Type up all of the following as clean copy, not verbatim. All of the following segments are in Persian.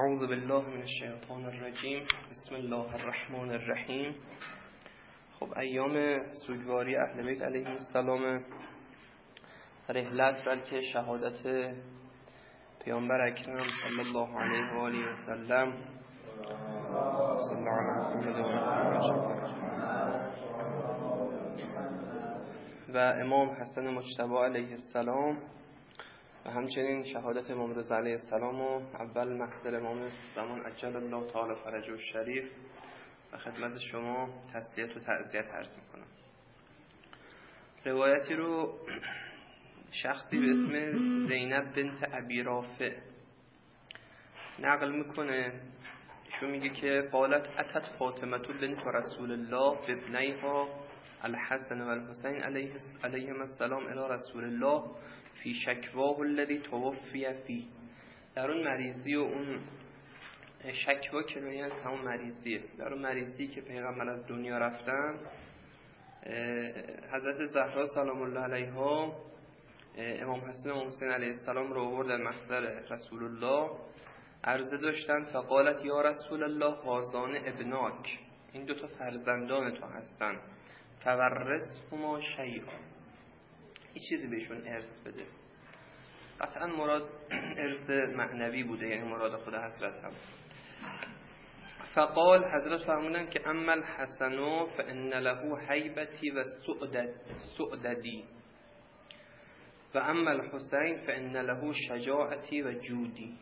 اعوذ بالله من الشیطان الرجیم. بسم الله الرحمن الرحیم. خب ایام سوگواری اهل بیت علیهم السلام، رحلت بلکه شهادت پیامبر اکرم صلی الله علیه و آله و سلم صلی الله علیه و امام حسن مجتبی علیه السلام و همچنین شهادت امام رضا علیه السلام و اول محضر امام زمان عجل الله تعالی فرجه الشریف و خدمت شما تسلیت و تعزیت عرض میکنم. روایتی رو شخصی به اسم زینب بنت ابی رافع نقل میکنه. ایشون میگه که قالت اتت فاطمه بنت رسول الله بابنیها الحسن و الحسین علیهم السلام الی رسول الله فی شکواه الذی توفی فی. در اون مریضی و اون شکوا که روی از همون مریضیه، در اون مریضی که پیغمبر از دنیا رفتن، حضرت زهرا سلام الله علیها امام حسن و امام حسین علیه السلام رو آورد در محضر رسول الله، عرضه داشتن. فقالت یا رسول الله هازان ابناک، این دوتا فرزندان تو هستن، فورثهما شیئا، یه چیزی بهشون ارث بده. قطعا مراد ارث معنوی بوده، یعنی مراد خود حضرت هم. فقال، حضرت فرمودن که اما الحسن فان له هیبتی و سؤددی و اما الحسین فان له شجاعتی و جودی.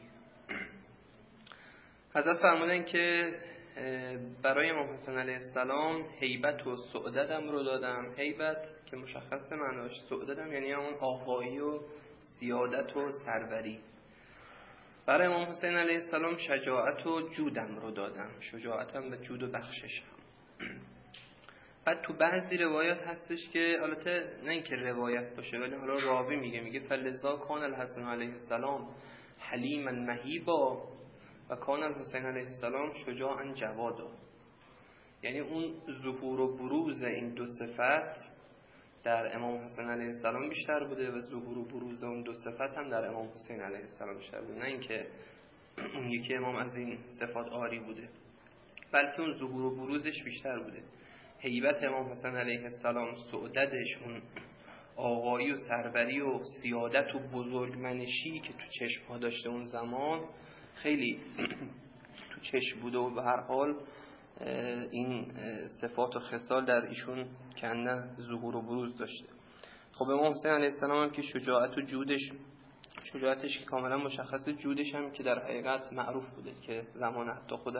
حضرت فرمودن که برای امام حسن علیه السلام هیبت و سؤددم رو دادم. هیبت که مشخص معناش، سؤددم یعنی اون آقایی و سیادت و سروری. برای امام حسین علیه السلام شجاعت و جودم رو دادم، شجاعتم و جود و بخششم. بعد تو بعضی روایات هستش که البته نه اینکه روایت باشه ولی حالا راوی میگه فلذا کان الحسن علیه السلام حلیما مهیبا و کان الحسین علیه السلام شجاعا جوادا. یعنی اون ظهور و بروز این دو صفت در امام حسن علیه السلام بیشتر بوده و ظهور و بروز اون دو صفت هم در امام حسین علیه السلام بیشتر بوده، نه اینکه اون یکی امام از این صفات عاری بوده، بلکه اون ظهور و بروزش بیشتر بوده. هیبت امام حسن علیه السلام، سعادتش، اون آقایی و سروری و سیادت و بزرگمنشی که تو چشم ها داشته اون زمان خیلی تو چشم بوده و به هر حال این صفات و خصال در ایشون کنه ظهور و بروز داشته. خب امام حسین علیه السلام هم که شجاعت و شجاعتش که کاملا مشخصه، جودش هم که در حقیقت معروف بوده که زمان حتی خود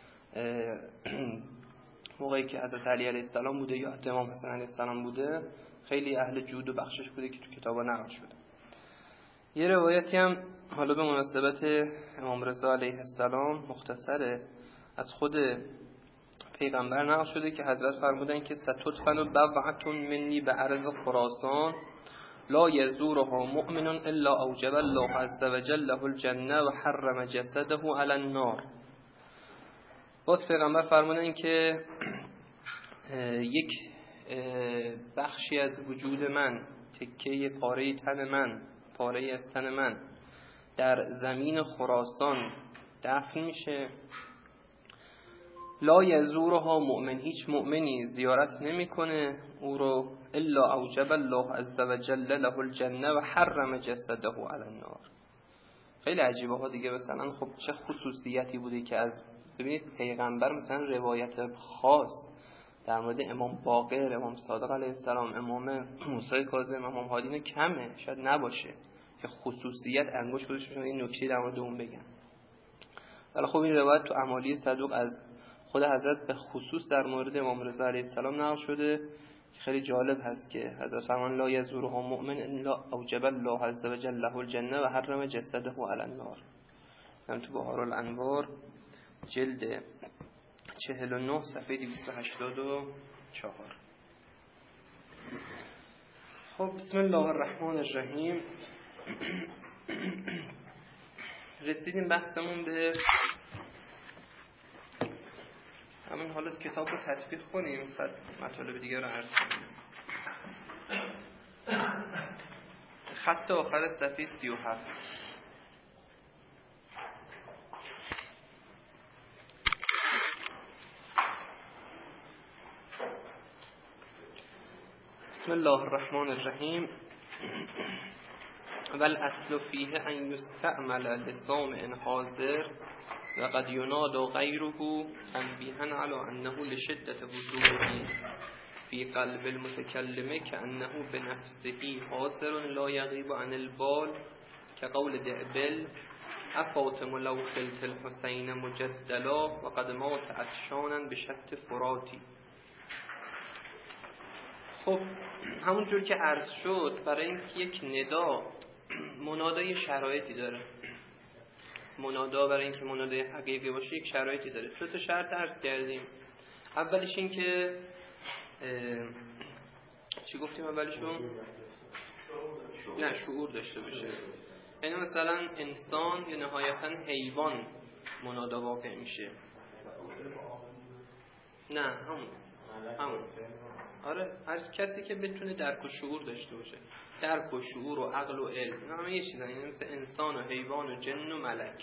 موقعی که حضرت علی علیه السلام بوده یا حتی امام حسین علیه السلام بوده، خیلی اهل جود و بخشش بوده که تو کتابا نقل شده. یه روایتی هم حالا به مناسبت امام رضا علیه السلام مختصره از خود پیغمبر نقل شده که حضرت فرمودن که ستدفن بضعة منی به ارض خراسان لا یزورها مؤمن الا اوجب الله عز وجل له الجنه و حرم جسده علی النار. باز پیغمبر فرمودن که یک بخشی از وجود من، تکه پاره تن من، پاره از تن من در زمین خراسان دفن میشه. لا یزورها مؤمن، هیچ مؤمنی زیارت نمیکنه او رو، الا اوجب الله عز وجل له الجنه و حرم جسده علی النار. خیلی عجیبه ها دیگه. مثلا خب چه خصوصیتی بوده که از ببینید پیغمبر مثلا روایت خاص در مورد امام باقر، امام صادق علیه السلام، امام موسی کاظم، امام هادی کمه، شاید نباشه که خصوصیت انگشت گذاشتن این نکته در مورد اون بگن. ولی خب این روایت تو اعمالی صدوق از خود حضرت به خصوص در مورد امام رضا علیه السلام نقل شده که خیلی جالب هست که حضرت فرمان لا یزورها مؤمن الا اوجب الله عز وجل له الجنه و حرم جسده علی النار. هم تو بهار الانوار جلد 49 صفحه 284. خب بسم الله الرحمن الرحیم. رسیدیم بحثمون به همین حالت کتاب رو تطبیق کنیم، بعد مطالب دیگه رو عرض کنیم. خط آخر صفحه 37. بسم الله الرحمن الرحیم. والاصل فیه ان یستعمل لسامع حاضر وقد یناد غیره تنبیها علی انه لشدة وضوحه فی قلب المتکلم کأنه بنفسه حاضر لا یغیب عن البال كقول دعبل افاطم لو خلت الحسین مجدلا وقد مات عطشانا بشط فراتی. خب همونجور که عرض شد، برای اینکه یک ندا منادای شرایطی داره، منادا برای اینکه منادای حقیقی باشه یک شرایطی داره. 3 تا شرط عرض کردیم. اولیش این که چی گفتیم اولیشون؟ نه، شعور داشته باشه. یعنی مثلا انسان یا نهایتا حیوان منادا واقع میشه. نه همون آره، هر کسی که بتونه درک و شعور داشته باشه. درک و شعور و عقل و علم همه یه چیزن. یعنی مثل انسان و حیوان و جن و ملک.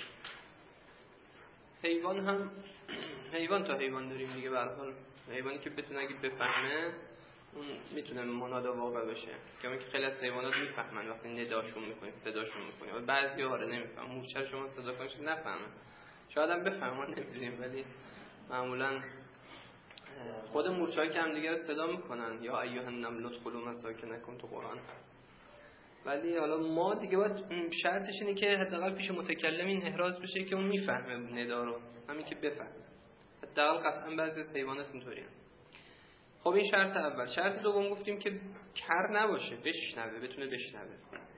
حیوان هم حیوان تا حیوان داریم دیگه. به هر حال حیوانی که بتونه اگه بفهمه اون میتونه منادا واقع بشه. که خیلی از حیوانات میفهمن وقتی نداشون میکنید، صداشون میکنید. بعضی‌ها آره نمیفهمن. مورچه شما صدا کنید نفهمن. شاید هم بفهمن نمیدونیم، ولی معمولا خود مورچه‌ها که هم دیگه رو صدا میکنن یا ایها النمل ادخلوا مساکنکم تو قرآن هست. ولی حالا ما دیگه باید شرطش اینه که حداقل پیش متکلم این احراز بشه که اون میفهمه ندا رو، همین که بفهمه. حداقل قطعا بعضی از حیوانات اینطوریه. خب این شرط اول. شرط دوم گفتیم که کر نباشه، بشنوه، بتونه بشنوه.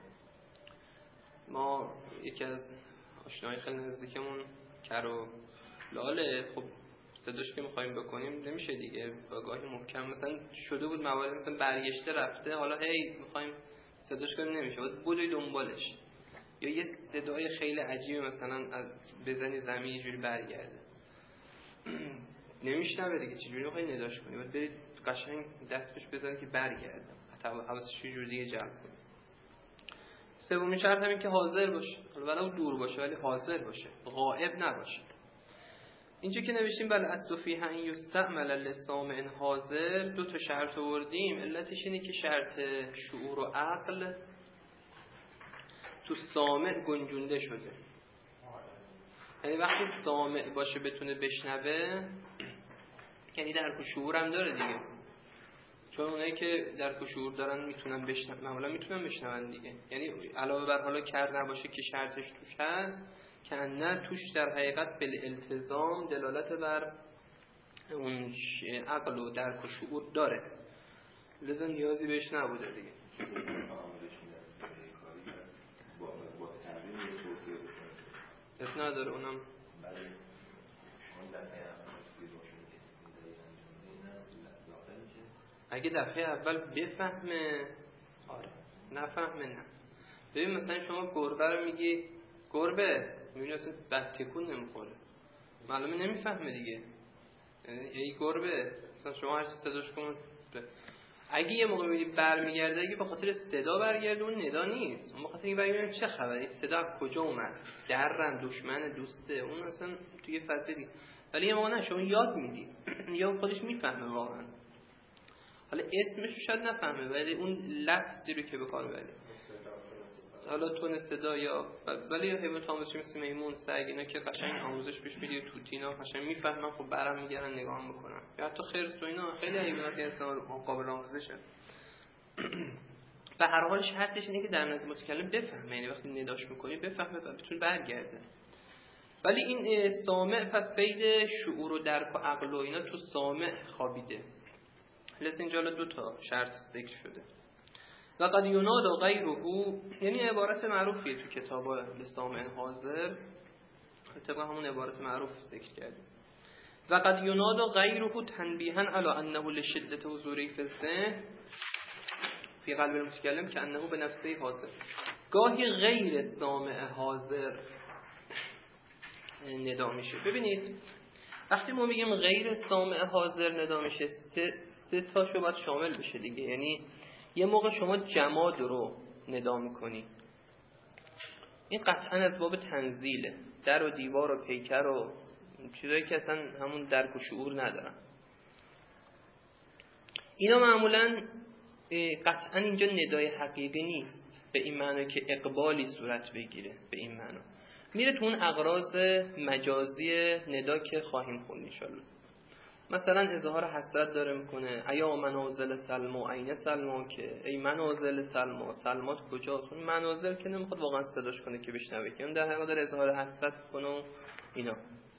ما یکی از آشنای خیلی نزدیکمون کر و لاله، خب صداش که می‌خوایم بکنیم نمیشه دیگه، با گاهی محکم مثلا شده بود موارد مثلا برگشته رفته، حالا هی می‌خوایم صداش کنیم نمیشه، باید بدوی دنبالش. یا یه صدای خیلی عجیبی مثلا از بزنی زمین یه جوری برگرده. نمیشنوه دیگه، چجوری می‌خوای نداش کنی؟ باید برید قشنگ دستش بزنی که برگرده. حواسش یه جوری دیگه جلب کنی. سومین شرط همین که حاضر باشه. ولو دور باشه ولی حاضر باشه، غائب نباشه. اینجا که نوشتیم بل اصل فیه ان یستعمل لسامع حاضر، 2 تا شرط آوردیم. علتش اینه که شرط شعور و عقل تو سامع گنجونده شده. یعنی وقتی سامع باشه بتونه بشنوه، یعنی درک و شعور هم داره دیگه. چون اونایی که درک و شعور دارن میتونن بشنون، معمولا میتونن بشنون دیگه. یعنی علاوه بر حالا کر نباشه که شرطش توش هست، که نه توش در حقیقت بالالتزام دلالت بر اون عقل و درک و شعور داره، لذا نیازی بهش نبوده دیگه. اس نداره اونم. اگه دفعه اول بفهمه آره، نفهمه نه. ببین مثلا شما گربه رو میگی گربه، میبینی اصلا بد تکون نمیخوره، معلومه نمیفهمه دیگه. یعنی ای گربه، مثلا شما هر چی صداش کنید، اگه یه موقع میبینی برمیگرده، اگه به خاطر صدا برگرده اون ندا نیست، اون به خاطر اینکه برگردیم چه خبره، صدا از کجا اومد، درم، دشمن، دوسته، اون اصلا توی فضا دیگه. ولی یه موقع نه، شما یاد میدی یا خودش میفهمه واقعا. حالا اسمش شاید نفهمه ولی اون لفظی رو که به کار میبری، حالا تون صدا یا ولی حیوانات آموزشی مثل میمون، سگ، اینا که قشنگ آموزش بهش میدی، توتینا قشنگ میفهمن، خب برام میگردن نگاه میکنن. یا حتی خرس و اینا خیلی حیوانات انسان قابل آموزشه. به هر حال شرطش اینه که در نزد متکلم بفهمه، یعنی وقتی نداش میکنی بفهمه و بتونه برگرده. ولی این سامع پس قید شعور و درک و عقل و اینا تو سامع خوابیده. لذا اینجا 2 تا شرط ذکر شده. وقد یناد غیره، یعنی عبارت معروفیه تو کتابا لسامع حاضر، طبق همون عبارت معروف ذکر کردیم. وقد یناد غیره تنبیها علی انه لشدة حضوره فی الذهن فی قلب المتکلم که انه به نفسه حاضر. گاهی غیر سامع حاضر ندا میشه. ببینید وقتی ما میگیم غیر سامع حاضر ندا میشه، 3 تاشو باید شامل بشه دیگه. یعنی یه موقع شما جماد رو ندا میکنی، این قطعا از باب تنزیله، در و دیوار و پیکر و چیزایی که اصلا همون درک و شعور ندارن. اینا معمولا قطعا اینجا ندای حقیقی نیست به این معنی که اقبالی صورت بگیره، به این معنی میره تو اون اغراض مجازی ندا که خواهیم خوند ان شاءالله. مثلا اظهار حسرت داره میکنه، ایا منازل سلما عین سلما، که ای منازل سلما، سلمات کجاست؟ اون منازل که نمیخواد واقعا صداش کنه که بشنوه، که اون در حقیقت داره اظهار حسرت کنه و اینا.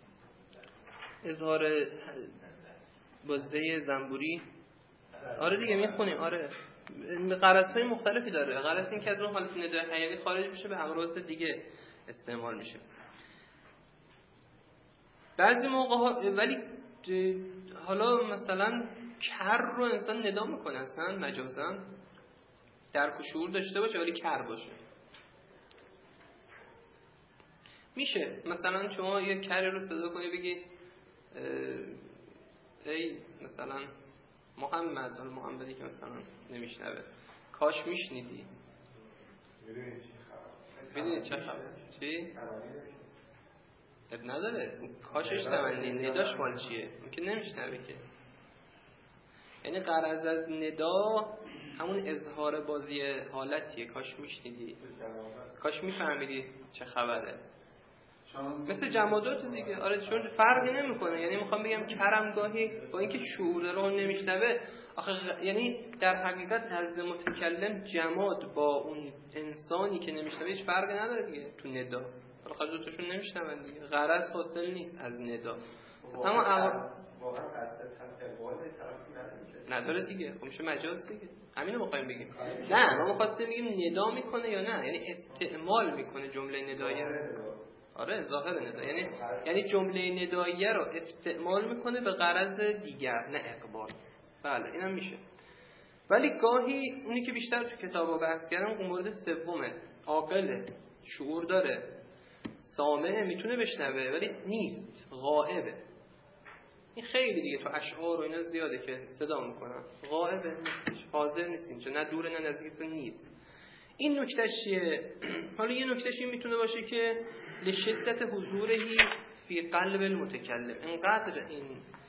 اظهار بازده زنبوری آره دیگه میخونیم، آره غرض‌های مختلفی داره. غرض این که از اون حالت ندای حقیقی خارج بشه به اغراض دیگه استعمال میشه بعضی موقع ها. ولی حالا مثلا کر رو انسان ندا میکنه اصلا مجازا، درک و شعور داشته باشه ولی کر باشه. میشه مثلا شما یه کری رو صدا کنی بگی ای مثلا محمد، حالا محمدی که مثلا نمیشنوه، کاش میشنیدی. میدونی چه خبر؟ چی؟ اب نداره، کاشش تمنی، نداش مال چیه؟ اون که نمیشنوه که. یعنی غرض از ندا همون اظهار بازی حالتیه، کاش میشنیدی، کاش میفهمیدی چه خبره. مثل جمادات دیگه. آره چون فرقی نمیکنه. یعنی میخوام بگم کرم گاهی با اینکه شعور داره اون نمیشنوه، آخه یعنی در حقیقت نزد متکلم جماد با اون انسانی که نمیشنوه هیچ فرقی نداره دیگه تو ندا. حالا خود دوتاشون نمیشنون دیگه، غرض حاصل نیست از ندا. واقعا نداره دیگه، خب میشه مجاز دیگه. همینو میخوایم بگیم. نه ما می‌خواستیم بگیم ندا میکنه یا نه، یعنی استعمال میکنه جمله نداییه. آره ظاهر ندا، یعنی جمله نداییه رو استعمال میکنه به غرض دیگر، نه اقبال. بله اینم میشه. ولی گاهی اونی که بیشتر تو کتابا بحث کردم اون مورد سومه، عاقله، شعور داره، سامعه، میتونه بشنوه ولی نیست، غائبه. این خیلی دیگه تو اشعار و اینا زیاده که صدا میکنن، غائبه، نیستش، حاضر نیست اینجا، نه دوره نه نزدیک، نیست. این نکتهش چیه؟ حالا یه نکتهش این میتونه باشه که لشدت حضورهی فی قلب المتکلم، اینقدر این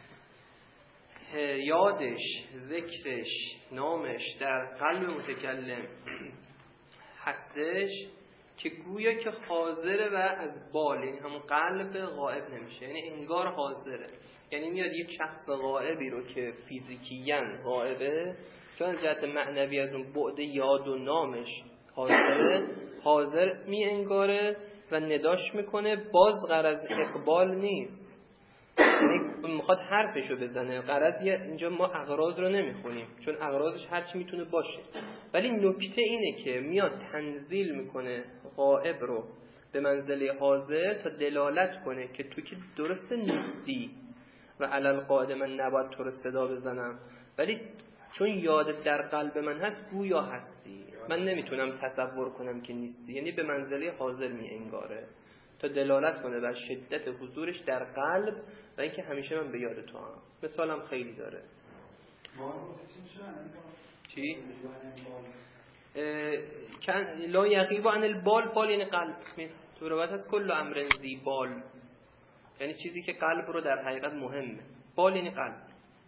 یادش، ذکرش، نامش در قلب متکلم هستش که گویا که حاضره و از بال، یعنی همون قلب غائب نمیشه، یعنی انگار حاضره. یعنی میاد یک شخص غائبی رو که فیزیکیاً غائبه، چون از جهت معنوی از اون بعد یاد و نامش حاضره، حاضر می انگاره و نداش میکنه، باز غرض اقبال نیست، یعنی میخواد حرفشو بزنه. غرض اینجا ما اغراض رو نمیخونیم چون اغراضش هرچی میتونه باشه، ولی نکته اینه که میاد تنزیل میکنه غائب رو به منزله حاضر تا دلالت کنه که تو که درست نیستی و علل قاعده من نباید تو رو صدا بزنم، ولی چون یادت در قلب من هست گویا هستی، من نمیتونم تصور کنم که نیستی. یعنی به منزله حاضر می انگاره تا دلالت کنه بر شدت حضورش در قلب و اینکه همیشه من به یاد تو هم. مثالم خیلی داره. چی؟ لا یغیب عن البال، بال یعنی قلب. تو روایت هست کل امر ذی بال، یعنی چیزی که قلب رو در حقیقت مهمه. بال یعنی قلب.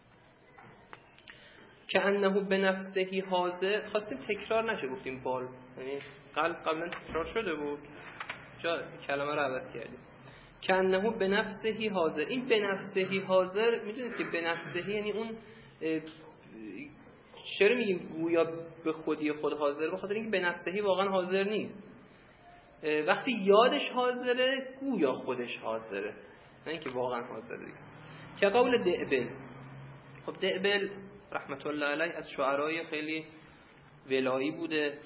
که انه به نفسهی حاضر، خواستیم تکرار نشه گفتیم بال، یعنی قلب قبلا تکرار شده بود، جا کلمه رو عوض کردیم. که انه به نفسهی حاضر، این به نفسهی حاضر میدونید که به نفسهی یعنی اون چرا میگیم گویا به خودی خود حاضر؟ بخاطر اینکه به نفسهی واقعا حاضر نیست. وقتی یادش حاضره گویا خودش حاضره، نه اینکه واقعا حاضره دیگه. که قول دعبل، خب دعبل رحمت الله علیه از شعرای خیلی ولایی بوده.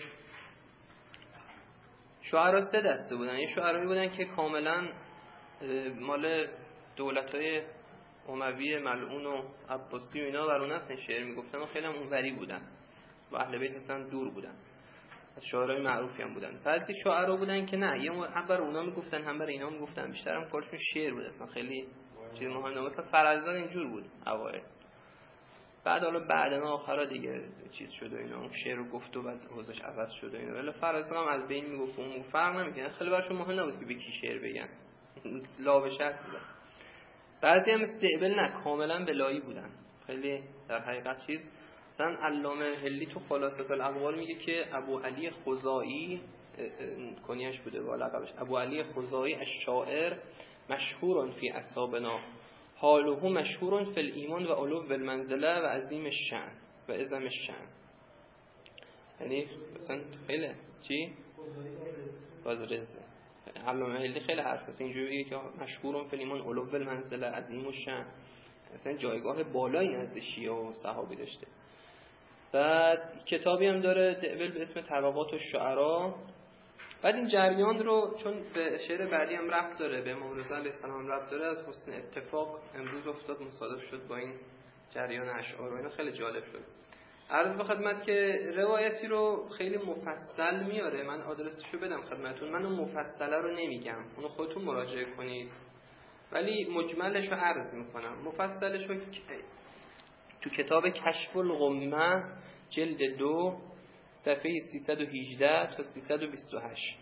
شعرا سه دسته بودن. یه شعرایی بودن که کاملا مال دولت‌های اموی ملعون و عباسی و اینا برون هستن شعر میگفتن و خیلی هم اونوری بودن و اهل بیت اصلا دور بودن، از شعرهای معروفی هم بودن. بعضی شعرا بودن که نه، یه هم بر اونا میگفتن هم بر اینا میگفتن، بیشتر هم کارشون شعر بود، اصلا خیلی چیز مهم نبود. مثلا فرزدان اینجور بود اوایل، بعد حالا بعدنا آخرا دیگه چیز شد و اینا، اون شعر رو گفت و بعد حوزش عوض شد و اینا، ولی فرزدان هم از بین میگفت، اون فرق نمیکنه، خیلی براشون مهم نبود که به کی شعر بگن، لا به شرط بودن. بعضی هم استعبال نه، کاملا بلایی بودن، خیلی در حقیقت چیز مثلا علامه هلی تو خلاصه الاقوال میگه که ابو علی خزاعی کنیش بوده با لقبش، ابو علی خزاعی الشاعر مشهور فی اصحابنا حاله مشهور فی الایمان و علو بالمنزله و عظیم الشأن و عظم الشأن. یعنی مثلا خیلی چی؟ بازرزه علامه هلی خیلی حرف است اینجوریه که مشهور فی الایمان علو بالمنزله عظیم الشأن، مثلا جایگاه بالایی نزد شیعه و صحابه داشته. بعد کتابی هم داره دعبل به اسم طبقات الشعراء. بعد این جریان رو چون به شعر بعدی هم ربط داره، به امام رضا علیه السلام ربط داره، از حسن اتفاق امروز افتاد مصادف شد با این جریان اشعار و اینا، خیلی جالب شد. عرض به خدمت که روایتی رو خیلی مفصل میاره، من آدرسشو بدم خدمتون، من اون مفصله رو نمیگم، اونو خودتون مراجعه کنید، ولی مجملش رو عرض میکنم. مفصلش رو تو کتاب کشف الغمه جلد 2 صفحه 318 تا 328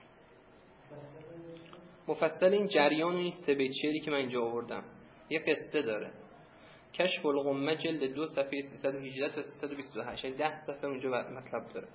مفصل این جریان این سه بیت شعری که من اینجا آوردم. یه قصه داره، کشف الغمه جلد 2 صفحه 318 تا 328، 10 صفحه اونجا مطلب داره.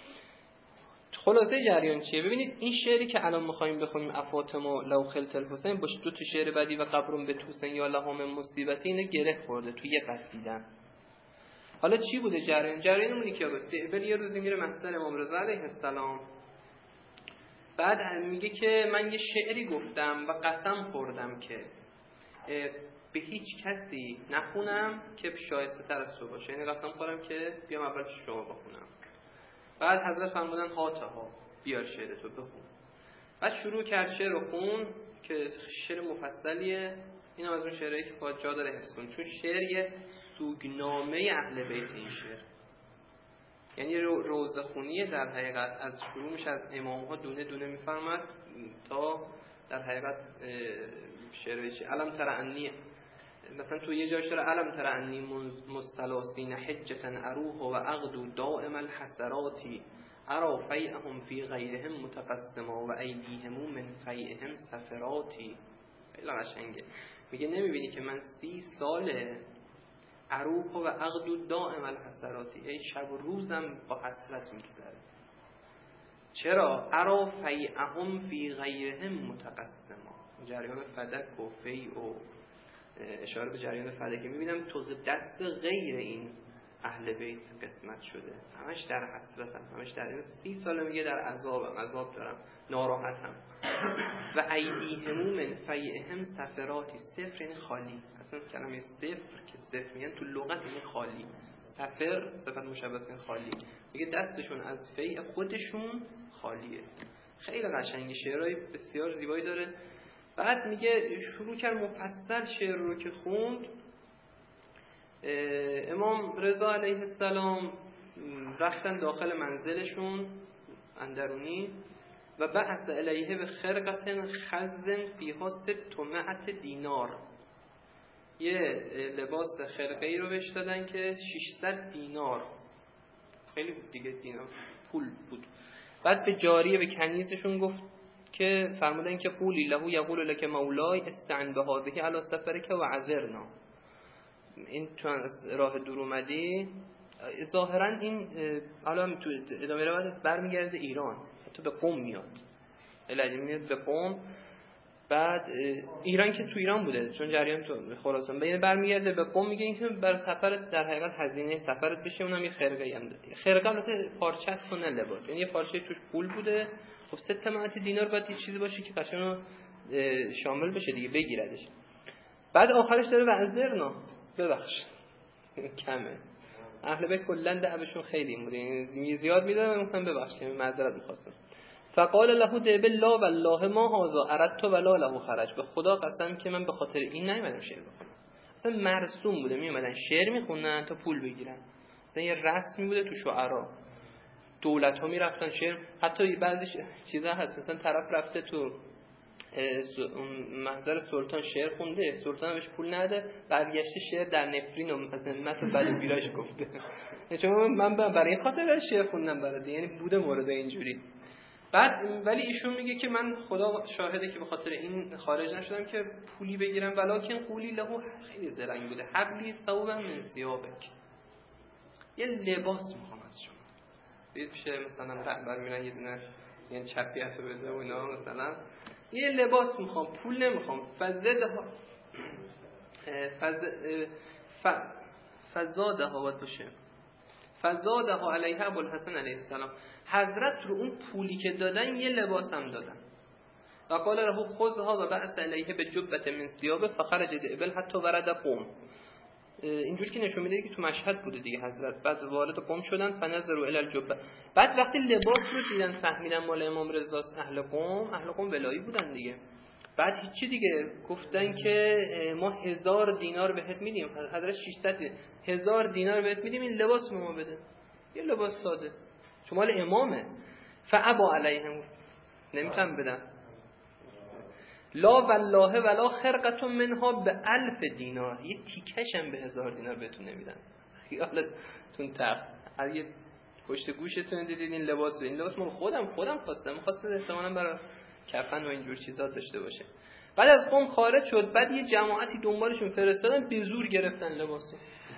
خلاصه جریان چیه؟ ببینید این شعری که الان می‌خوایم بخونیم افاطمه لو خلت الحسین با دو تا شعر بعدی و قبرون به توسن یا لهم مصیبتی اینو گره خورده تو یه قصیدن. حالا چی بوده جریانمونی که دعبل یه روزی میره محضر امام رضا علیه السلام، بعد میگه که من یه شعری گفتم و قسم خوردم که به هیچ کسی نخونم که شایسته تر از تو باشه، یعنی قسم خوردم که بیام اول شما بخونم. بعد حضرت فرمودن هاتها بیار شعر تو بخون. بعد شروع کرد شعر رو خون که شعر مفصلیه، این هم از اون شعرهایی که باید جا داره حفظ کن، چون شعر یه سوگنامه اهل بیت این شعر، یعنی روزخونیه در حقیقت، از شروع میشه از امام ها دونه دونه میفرمد تا در حقیقت شعرهایی چی علم تر انی، مثلا تو یه جای شعر علم تر انی مستلاسین حجتا اروح و اغدو دائم الحسراتی ارا فیئهم فی غیرهم متقسما و ایدیهم من فیئهم سفراتی. خیلی قشنگه، میگه نمیبینی که من 30 ساله اروح و اغدو دائم الحسراتی، ای شب و روزم با حسرت میگذره. چرا؟ ارا فیئهم فی غیرهم متقسما، جریان فدک و فیع و اشاره به جریان فدک، میبینم تو دست غیر این اهل بیت قسمت شده، همش در حسرتم، همش در این 30 ساله میگه در عذاب دارم، ناراحتم. و ایدیهم من فیئهم سفراتی، صفر یعنی خالی، اصلا کلمه صفر که صفر میگن تو لغت یعنی خالی، سفر صفت مشبثه خالی، میگه دستشون از فیء خودشون خالیه. خیلی قشنگه، شعرهای بسیار زیبایی داره. بعد میگه شروع کرد مفصل شعر رو که خوند. امام رضا علیه السلام رفتن داخل منزلشون اندرونی و بعث الیه به خرقه خزن فیها 600 دینار، یه لباس خرقه‌ای رو بهش دادن که 600 دینار، خیلی بود دیگه، دینار پول بود. بعد به جاریه به کنیزشون گفت که فرمودن که قولی له یقول لك مولای استعن بهذه علی سفرک و عذرنا، این چون از راه دور اومدی ظاهرا این حالا تو ادامه روایت برمیگرده ایران، حتی به قم میاد، الهی میاد به قم. بعد ایران که تو ایران بوده چون جریان تو خراسان، یعنی برمیگرده به قم، میگه اینکه برای سفرت در حقیقت هزینه سفرت بشه، اونم یه خرقه‌ای هم داد. خرقه البته پارچه است و نه لباس، یعنی یه پارچه توش پول بوده. خب 600 دینار باید یه چیزی باشه که قشنگ شامل بشه دیگه، بگیردش. بعد آخرش داره وعذرنا، ببخش کمه، اهل بیت کلا دعوشون خیلی این بوده، یعنی زیاد میدادن، گفتن ببخشید معذرت می‌خواستم. فقال له دعبل لا والله ما هذا اردت ولا له خرج، به خدا قسم که من به خاطر این نیومدم شعر بخونم، اصلا مرسوم بوده میومدن شعر میخونن تا پول بگیرن، اصلا یه رسمی بوده تو شعرا، دولت ها میرفتن شعر، حتی بعضی چیزا هست مثلا طرف رفته تو محضر سلطان شعر خونده، سلطان بهش پول نده، برگشته شعر در نفرین و عظمت و بد و بیراش گفته، چون من برای خاطر شعر خوندم برای، یعنی بوده مورد اینجوری. بعد ولی ایشون میگه که من خدا شاهده که به خاطر این خارج نشدم که پولی بگیرم، ولکن قولی له، خیلی زرنگ بوده، حبلی ثوبا من ثیابک، یه لباس میخوام از شما. بید میشه مثلا رهبر میرن یه دونه یعنی چپیت رو بده و اینا، مثلا یه لباس میخوام، پول نمیخوام. فزادها باید باشه، فزادها علیها ابوالحسن علیه السلام. حضرت رو اون پولی که دادن یه لباس هم دادن. و قال له خذها و بعث علیه بجبة من ثيابه فخرج الابل حتی ورد قوم. اینجوری که نشون میده که تو مشهد بوده دیگه حضرت. بعد وارد قوم شدن، فنظروا الی الجبه. بعد وقتی لباس رو دیدن فهمیدن مال امام رضاست، اهل قوم ولایی بودن دیگه. بعد هیچی دیگه گفتن که ما 1000 دینار بهت میدیم. حضرت 600 1000 دینار بهت میدیم این لباس ما بده. یه لباس ساده چون مال امامه. فابا علیهم، نمیتونم بدن. لا والله ولا خرقه منها ب1000 دینار. یه تیکش هم به 1000 دینار بهتون نمیدن. خیالتون تخت. اگه پشت گوشتون دیدین این لباس مال خودم خواستم احتمالاً برای کفن و اینجور چیزا داشته باشه. بعد از قوم خارج شد، بعد یه جماعتی دنبالشون فرستادن، به زور گرفتن لباسو.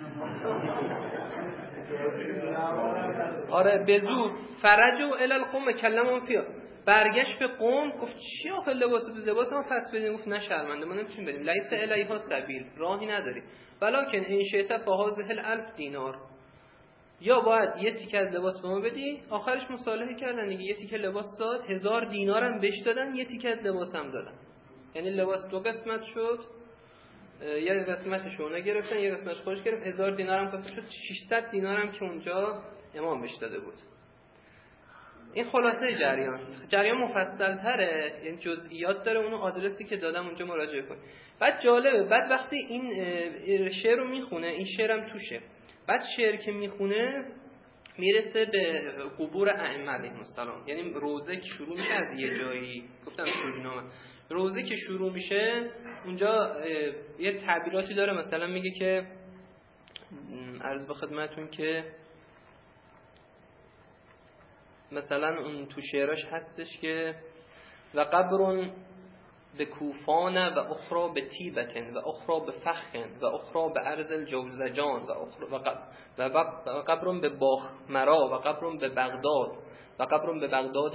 آره به زور. فرجوا الی القوم کلمهم فیها. برگشت به قوم گفت چی آخه لباس ما پس بدیم؟ گفت نه شرمنده، ما نمیتونیم بدیم. لیس الیها سبیل، راهی نداری. ولکن ان شئت فهذه 1000 دینار. یا باید یه تیکه از لباس به ما بدی. آخرش مصالحه کردن دیگه، یه تیکه لباس داد، 1000 دینار هم بهش دادن، یه تیکه از لباس هم دادن. یعنی لباس دو قسمت شد، یه قسمتش اونا گرفتن، یه قسمتش خودش گرفت. 1000 دینار هم پس شد 600 دینار هم که اونجا امام بهش داده بود. این خلاصه جریان مفصل تره، یعنی جزئیات داره، اونو آدرسی که دادم اونجا مراجعه کنید. بعد جالبه، بعد وقتی این شعر رو میخونه، این شعرم توشه، بعد شعر که میخونه میرسه به قبور ائمه علیهم السلام. یعنی روزه که شروع میشه از یه جایی، گفتم شروع روزه که شروع میشه اونجا یه تعبیراتی داره، مثلا میگه که عرض به خدمتون که مثلا اون تو شعراش هستش که و قبر به کوفان و اخرى به تیبتن و اخرى به فخن و اخرى به ارض الجوزجان و قبر به باخمرا و قبر به بغداد و قبر به بغداد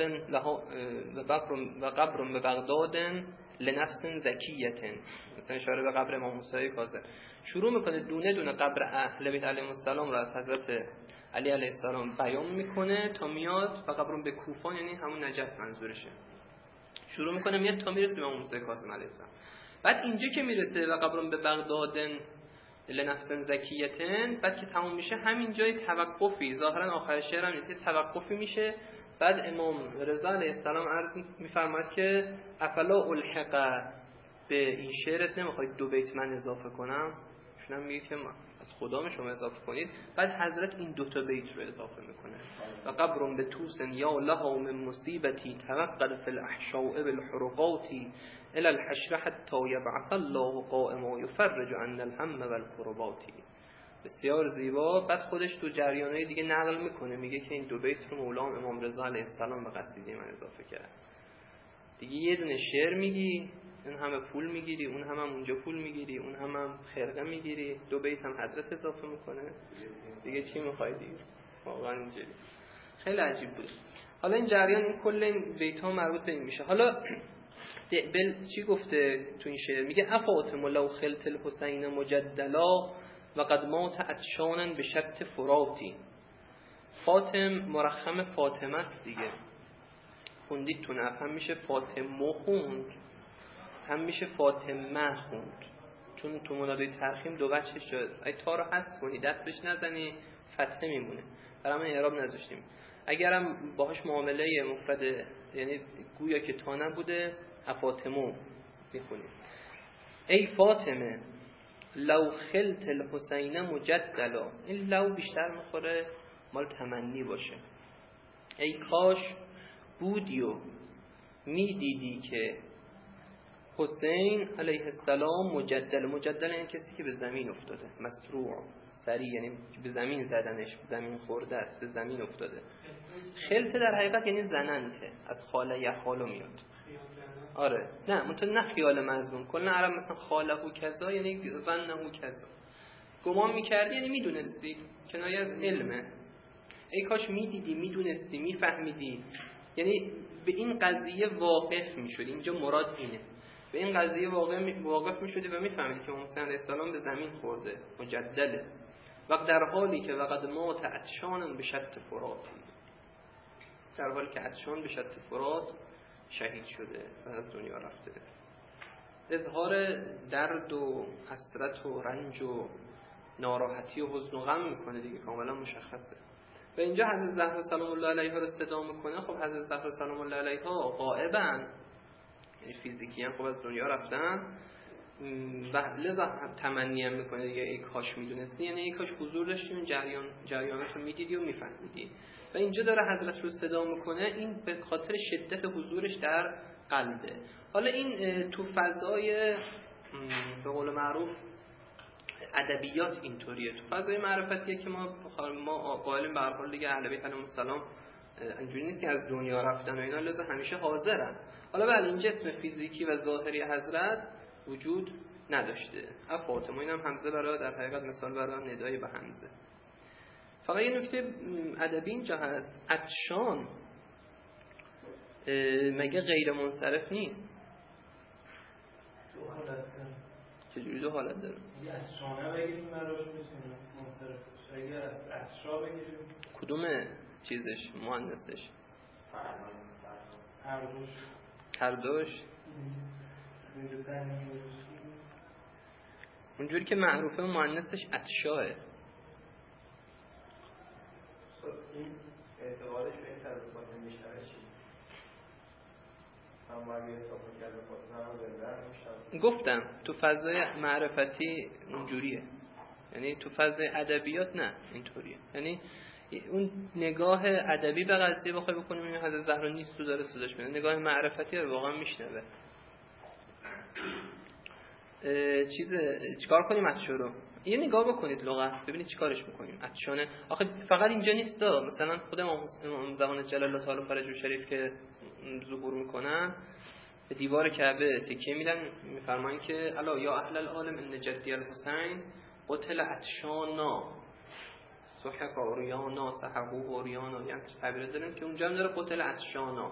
و قبر به بغداد لنفس زکیه. مثلا اشاره به قبر امام موسی کاظم. شروع میکنه دونه دونه قبر اهل بیت علیهم السلام را از حضرت علی علیه السلام بیان میکنه تا میاد و قبر به کوفان، یعنی همون نجف منظورشه. شروع میکنه میاد تا میرسه به موسی کاظم علیه السلام. بعد اینجا که میرسه و قبر به بغداد لنفس زکیه، بعد که تموم میشه همین جای توقفی، ظاهرا آخر شعر هم نیست، توقفی میشه. بعد امام رضا علیه السلام عرض میفرماد که افلا الحق، به این شعرت نمیخواید 2 بیت من اضافه کنم؟ شما میگه که از خدا شما اضافه کنید. بعد حضرت این 2 بیت رو اضافه میکنه و قبر به توسن یا لها من مصیبتی توقد فی الاحشاء بالحرقات الى الحشر حتی یبعث الله قائما یفرج عنا الهم والكربات. بسیار زیبا. بعد خودش تو جریانهای دیگه نقل میکنه، میگه که این 2 بیت رو مولا امام رضا علیه السلام به قصیده من اضافه کرد. دیگه یه دونه شعر میگی، اون همه پول میگیری، اون هم اونجا پول میگیری، اون هم خرقه میگیری، 2 بیت هم حضرت اضافه میکنه، دیگه چی میخوای دیگه؟ واقعا اینجوری خیلی عجیب بود. حالا این جریان، این کل این بیت ها مربوط به این میشه. حالا چی گفته تو این شعر؟ میگه افاطم لو خلت الحسین مجدلا و قد مات عطشانا به شط فراتی. فاطم مرخم فاطمه است دیگه، خوندید تو نف، هم میشه فاطمه خوند، هم میشه فاطمه خوند، چون تو منادای ترخیم 2 وجهش شد. اگه تا رو حذف کنی دست بهش نزنی فتحه میمونه، برای من اعراب نذاشتیم. اگرم باهاش معامله مفرد، یعنی گویا که تا نبوده، افاطمه میخونیم. ای فاطمه لو خلت الحسین مجدلا. این لو بیشتر میخوره مال تمنی باشه. ای کاش بودی و میدیدی که حسین علیه السلام مجدل یعنی کسی که به زمین افتاده، مسروع سریع، یعنی به زمین زدنش، به زمین خورده است، به زمین افتاده. خلط در حقیقت یعنی زننته، از خاله یخالو میاد. آره نه خیال مظنون. کلا عرب مثلا خاله و کذا یعنی ظنه و کذا. گمان میکردی یعنی میدونستی، کنایه از علمه. ای کاش میدیدی، میدونستی، میفهمیدی، یعنی به این قضیه واقف میشدی. اینجا مراد اینه، به این قضیه واقف میشدی و میفهمیدی که موسی علیه السلام به زمین خورده، مجدله. وقت در حالی که وقد مات عطشان به شط فراتی، در حالی که عطشان به شط فرات شهید شده و از دنیا رفته. اظهار درد و حسرت و رنج و ناراحتی و حزن و غم میکنه دیگه، کاملا مشخصه. و اینجا حضرت زهرا سلام الله علیها رو صدا میکنه. خب حضرت زهرا سلام الله علیها غائبن، یعنی فیزیکی هم خب از دنیا رفتن و لذا تمنی هم میکنه دیگه، ای کاش میدونستی، یعنی ای کاش حضور داشتی اون جریانات رو میدیدی و میفهمیدی. و اینجا داره حضرت رو صدا میکنه، این به خاطر شدت حضورش در قلبه. حالا این تو فضای به قول معروف ادبیات اینطوریه، تو فضای معرفتیه که ما قائلیم به هر حال دیگه اهل بیت علیهم السلام اینجوری نیست که از دنیا رفتن و اینا، لذا همیشه حاضرن. حالا بله این جسم فیزیکی و ظاهری حضرت وجود نداشته. فاطمه اینم حمزه برای در حقیقت مثال برای ندای به حمزه. فقط یه نکته ادبی اینجا هست، عطشان مگه غیر منصرف نیست؟ دو حالت داره. چجوری دو حالت داره؟ یه عطشانه بگیریم براش میتونیم منصرف بشه، اگه عطشا بگیریم کدوم چیزش مؤنثش؟ هر دوش. اونجوری که معروفه مؤنثش عطشاه. این اعتبارش به این تصرفات میشنوه چی؟ هم باید یه حساب میکرده خواستن هم زنده میشنوه. گفتم تو فضای معرفتی اونجوریه، یعنی تو فضای ادبیات نه اینطوریه. یعنی اون نگاه ادبی به قضیه بخوای بکنیم این حضرت زهرا نیست تو داره صداش میاد، نگاه معرفتی رو واقعا میشنوه. چیکار کنیم عطشو رو؟ یه نگاه بکنید لغت ببینید چیکارش میکنیم. عطشانه آخه فقط اینجا نیست، مثلا خود امام زمان جلال الله تعالی فرجه شریف که ظهور میکنن به دیوار کعبه تکیه میدن، میفرمایند که الا یا اهل العالم ان جدی الحسین قتل عطشانا سحق اوریانا سحقو اوریانا، یعنی تعبیر دارن که اونجا هم داره قتل عطشانا.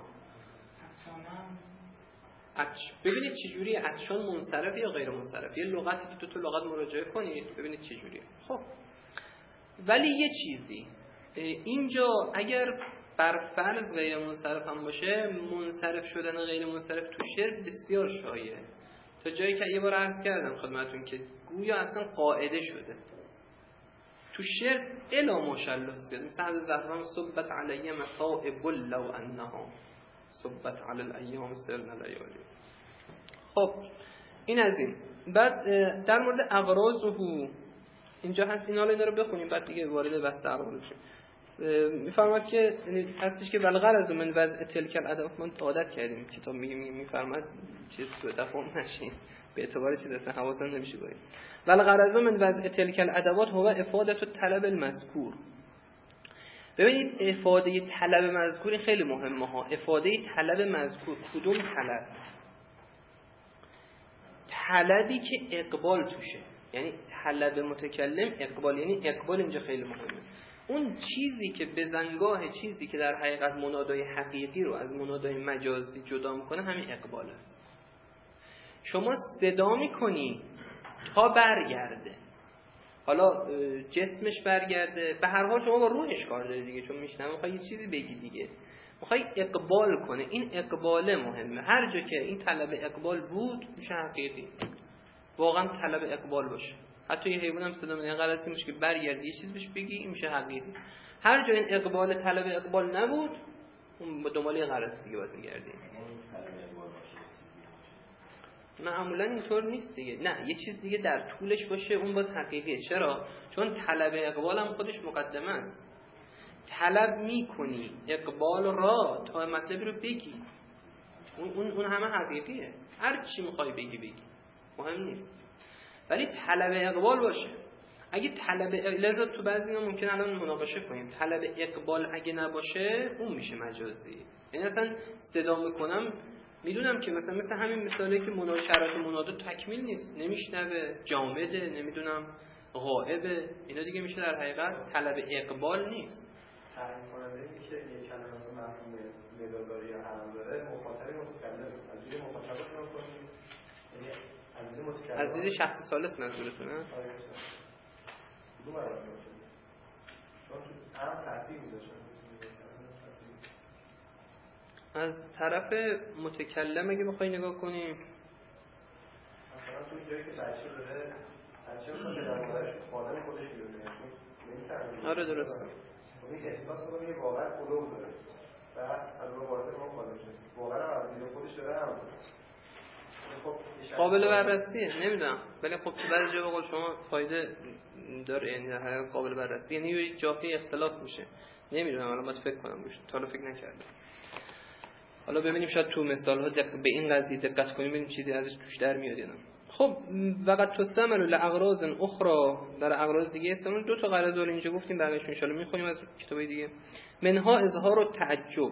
ببینید چجوری عطشان منصرف یا غیر منصرف، یه لغتی که تو لغت مراجعه کنید ببینید چجوریه. خب ولی یه چیزی اینجا اگر بر فرض غیر منصرف هم باشه، منصرف شدن غیر منصرف تو شعر بسیار شایعه، تا جایی که یه بار عرض کردم خدمتون که گویا اصلا قاعده شده تو شعر الا ماشاءالله زیاد. مثل حضرت زهرا صبت علیه مصائب لو انها صبت علی الایام سرنا لیالی. خب این از این. بعد در مورد اغراضه اینجا هست، اینا رو بخونیم بعد دیگه وارد بحث اغراض بشیم. میفرماد که هستش که والغرض من وضع تلک الادوات، ما عادت کردیم کتاب میفرماد چیز تو تفاهم نشین به اعتبار چیز اصلا حواسن نمیشه باید. والغرض من وضع تلک الادوات هو افاده طلب المذکور. ببینید افاده طلب مذکور خیلی مهمه ها. افاده طلب مذکور کدوم طلب؟ طلبی که اقبال توشه، یعنی طلب متکلم اقبال، یعنی اقبال اینجا خیلی مهمه. اون چیزی که بزنگاه چیزی که در حقیقت منادای حقیقی رو از منادای مجازی جدا میکنه همین اقبال است. شما صدا میکنی تا برگرده، حالا جسمش برگرده، به هر حال شما با روحش کار داری دیگه، چون میشنم میخوای یه چیزی بگی دیگه، میخوای اقبال کنه. این اقبال مهمه. هر جا که این طلب اقبال بود میشه حقیقی، واقعا طلب اقبال باشه. حتی یه حیوان هم صدا میکنه غلطی میشه که برگردی یه چیز بهش بگی، این میشه حقیقی. هر جا این اقبال طلب اقبال نبود اون با دنبال غلط دیگه باید میگردی. معمولا اینطور نیست دیگه، نه یه چیز دیگه در طولش باشه اون باز حقیقیه. چرا؟ چون طلب اقبال هم خودش مقدمه است. طلب میکنی اقبال را تا مطلبی رو بگی، اون همه حقیقیه. هر چی میخوای بگی مهم نیست، ولی طلب اقبال باشه. اگه طلب لذا تو بعضی اینا ممکن الان مناقشه کنیم، طلب اقبال اگه نباشه اون میشه مجازی. یعنی اصلا صدا میکنم میدونم که مثل همین مثالی که شرایط منادا تکمیل نیست، نمیشنوه، جامده، نمیدونم غائبه، اینا دیگه میشه در حقیقت طلب اقبال نیست. تعیین کننده میشه یک کلمه مثلا مفهوم نداداری یا حرام داره، مخاطب متکلم از دید مخاطب رو کنیم، یعنی از دید متکلم از دید شخص ثالث منظورتونه؟ دو مرحله باشه چون تو هم تاثیر میذاره. از طرف متکلم اگه بخوای نگاه کنیم مثلا تو جایی که بچه داره بچه میخواد در موردش خادم خودش میدونه، آره درسته، این احساس میکنه که واقعا قلوب داره و از اون وارد ما خادم شده واقعا از دید خودش داره هم قابل بررسیه، نمیدونم، ولی خب تو بعضی جا به قول شما فایده داره، یعنی در حقیقت قابل بررسی، یعنی یه جایی اختلاف میشه، نمیدونم، الان باید فکر کنم روش، تا الان فکر نکردم. حالا ببینیم شاید تو مثال ها به این قضیه دقت کنیم ببینیم چیزی ازش توش در میاد یا نه. خب وقت تستعمل لاغراض اخرى، در اغراض دیگه استعمال. دو تا غرض رو اینجا گفتیم، بقیه‌اش ان شاء الله میخونیم از کتابای دیگه. منها اظهار التعجب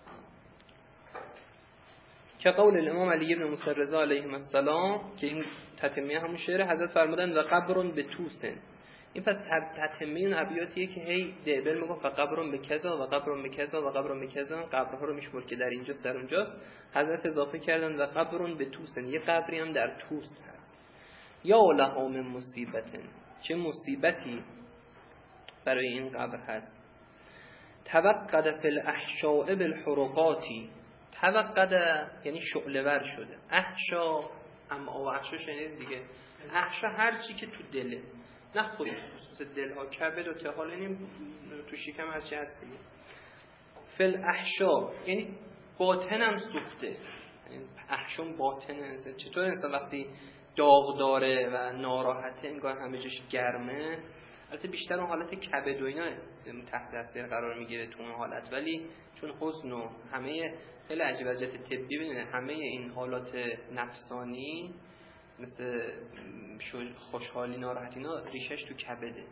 که قول الامام علی بن موسی رضا علیه السلام، که این تتمه همون شعر حضرت فرمودن و قبر به توسن. این پس تتمه این ابیاتیه که هی دبل میگه فقبر به کذا و قبر به کذا و قبر به کذا، قبرها رو میشمر که در اینجا در اونجاست. حضرت اضافه کردن و قبر به توسن، یه قبری هم در توس هست. یا لها من مصیبت، چه مصیبتی برای این قبر هست. توقد فی الاحشاء بالحرقاتی، توقد یعنی شعله ور شده. احشا اما و احشا شنید دیگه، احشا هر چی که تو دله، نه خصوص دل ها، کبد و طحال، یعنی تو شکم هر چی هست دیگه. فی الاحشاء یعنی باطنم سوخته، یعنی احشا باطن انسان. چطور انسان وقتی داغ داره و ناراحته انگار همه جاش گرمه، البته بیشتر اون حالت کبد و اینا تحت تاثیر قرار میگیره تو اون حالت، ولی چون حزن و همه خیلی عجیب از جهت طبی ببینید همه این حالات نفسانی مثل خوشحالی ناراحتی اینا ریشش تو کبده.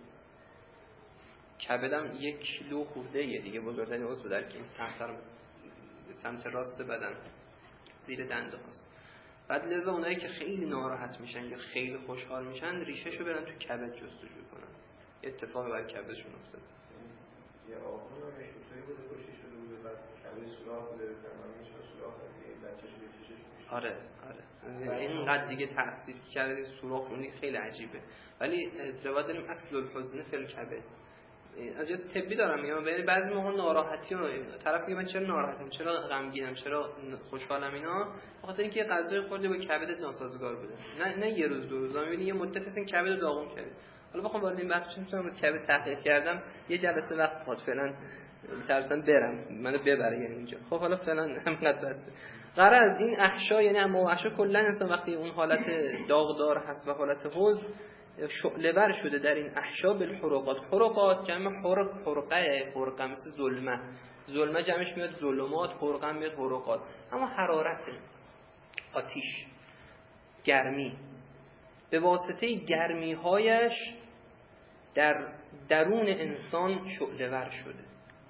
کبدم 1 کیلو خورده یه دیگه، بزرگترین عضو در که سمت راست بدن زیر دنده هاست. بعد لذا اونایی که خیلی ناراحت میشن یا خیلی خوشحال میشن ریشه‌شو برن تو کبد جستجو کنن، اتفاقی بر کبدشون افتاد. یه آقایی رو میشوتایی بوده کشی شده بوده بعد کبد سوراخ بوده تمامیش سوراخ بوده بچه‌ش بچه‌ش. آره اینقدر دیگه تاثیر کرده سوراخ اون خیلی عجیبه. ولی روایت داریم اصل الحزن فی الکبد. از جهت طبی دارم میگم، ولی بعضی موقع ناراحتی و طرف میگه من چرا ناراحتم، چرا غمگینم، چرا خوشحالم، اینا بخاطر اینکه غذای خورده با کبدت ناسازگار بوده. نه یه روز دو روز، میبینی یه مدت اصلا کبد داغون کرده. حالا بخوام وارد این بحث بشم، میتونم از کبد تحقیق کردم یه جلسه وقت فات، فعلا میترسم برم منو ببره یعنی اینجا. خب حالا فعلا همینقدر بس. غرض این احشا یعنی اما احشا کلا انسان وقتی اون حالت داغدار هست و حالت حزن شعله ور شده در این احشا بالحرقات. حرقات جمع حرقه مثل ظلمه جمعش میاد ظلمات، حرقه میاد حرقات، اما حرارت آتیش، گرمی، به واسطه گرمی هایش در درون انسان شعله ور شده.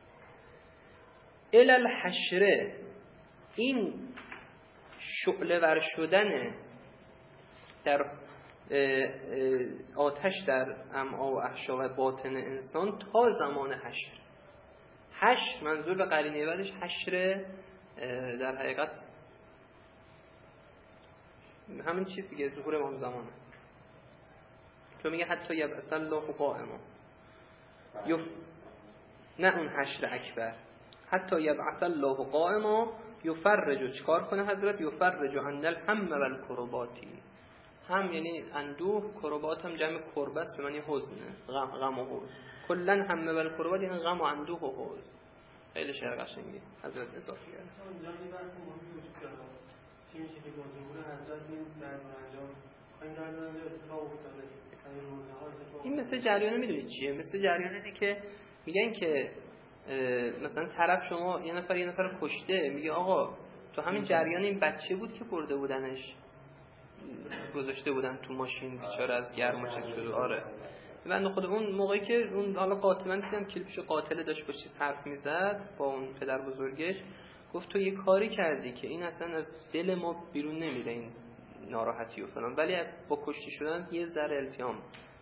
الالحشره، این شعله ور شدن در آتش در امعا و احشا و باطن انسان تا زمان حشر. حشر منظور به قرینه بعدش حشر در حقیقت همین چیزی که ظهور امام زمانه، که میگه حتی یبعث الله قائما، نه اون حشر اکبر، حتی یبعث الله قائما یفرج، چکار کنه حضرت؟ یفرج عن الهم والکرباتی. هم یعنی اندوه، کربات هم جمع کربه است به معنی حزنه، غم و حزن. کلا هم و کربات یعنی غم و اندوه و حزن. خیلی شعر قشنگی حضرت اضافه کرد. اونجا یه بحث مهمی وجود داره. چی میشه که با ظهور حضرت این در انجام این در اتفاق افتاده؟ این مثل جریان میدونید چیه؟ مثل جریانی که میگن که مثلا طرف شما یه نفر کشته، میگه آقا تو همین جریان این بچه بود که برده بودنش گذاشته بودن تو ماشین بیچاره از گرما چک شده. آره بنده خود اون موقعی که اون حالا قاتل دیدم کلیپش قاتل داشت با چیز حرف میزد با اون پدر بزرگش، گفت تو یه کاری کردی که این اصلا از دل ما بیرون نمیره این ناراحتی و فلان، ولی با کشته شدن یه ذره التیام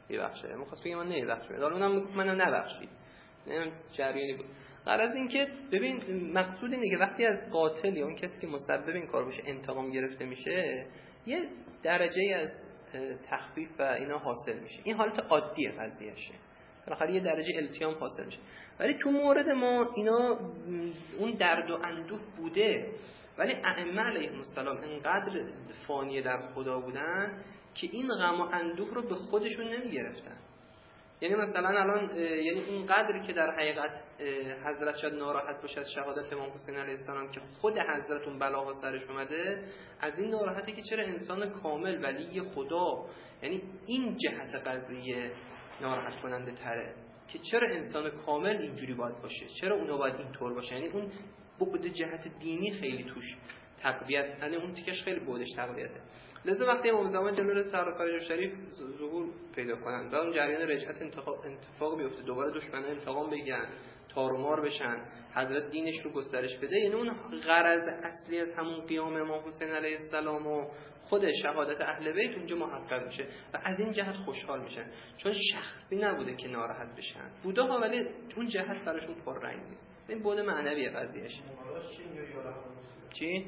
ببخشه، می‌خواست بگه من نمیبخشم، حالا اونم میگفت منم نبخشید. نمیدونم جریانی بود. غرض این که ببین مقصود اینه که وقتی از قاتل یا اون کسی که مسبب این کار باشه انتقام گرفته میشه، یه درجه از تخفیف و اینا حاصل میشه. این حالت عادیه قضیهشه. بالاخره یه درجه التیام حاصل میشه. ولی تو مورد ما اینا اون درد و اندوه بوده، ولی ائمه علیهم السلام انقدر فانی در خدا بودن که این غم و اندوه رو به خودشون نمیگرفتن. یعنی مثلا الان یعنی اون قدری که در حقیقت حضرت شاید ناراحت باشه از شهادت امام حسین علیه السلام که خود حضرت اون بلاها سرش اومده، از این ناراحته که چرا انسان کامل ولی خدا، یعنی این جهت قضیه ناراحت کننده تره که چرا انسان کامل اینجوری باید باشه، چرا اونا باید اینطور باشه. یعنی اون بعد جهت دینی خیلی توش تقویت، یعنی اون تیکش خیلی بعدش تقویته. لذا وقتی امام زمان جلوی سرکار شریف ظهور پیدا کنن و اون جریان رجعت اتفاق بیفته، دوباره دشمنان انتقام بگیرن، تارومار بشن، حضرت دینش رو گسترش بده، یعنی اون غرض اصلی از همون قیام امام حسین علیه السلام و خود شهادت اهل بیت اونجا محقق میشه و از این جهت خوشحال میشن، چون شخصی نبوده که ناراحت بشن، بوده ها ولی اون جهت براشون پررنگ نیست. این بود معنوی قضیهش. چی؟